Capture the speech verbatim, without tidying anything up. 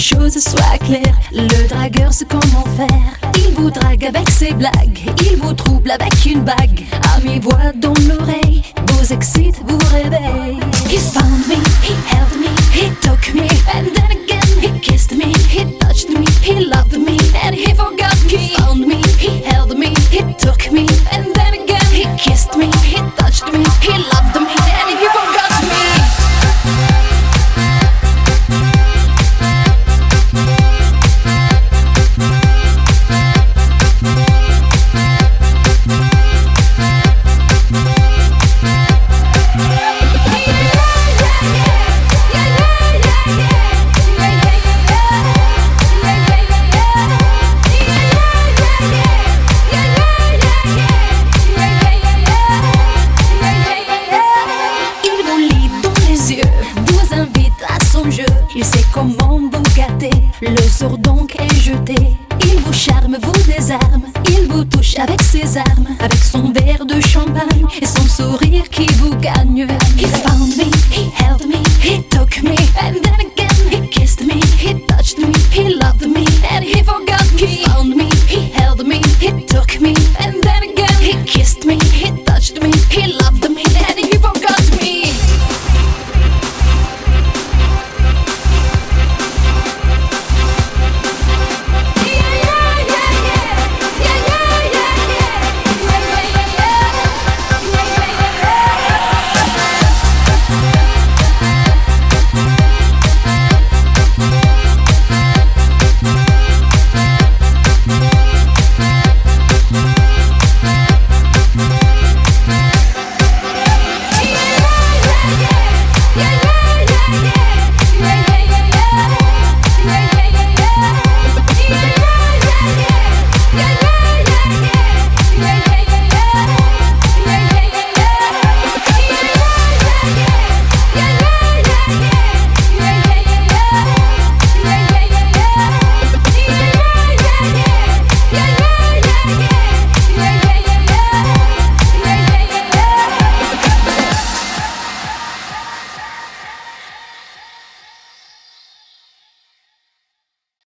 choses soient claires. Le dragueur sait comment faire. Il vous drague avec ses blagues, il vous trouble avec une bague. À mi-voix dans l'oreille, vous excite, vous réveille. He found me, he held me, he took me, and then again he kissed me, he touched me, he loved me, and he forgot me. He found me, he held me, he took me, and then again he kissed me, he touched me, he loved me, and he forgot me. Il sait comment vous gâter, le sort donc est jeté. Il vous charme, vous désarme, il vous touche avec ses armes, avec son verre de champagne et son sourire qui vous gagne. He found me, he held me, he took me, and then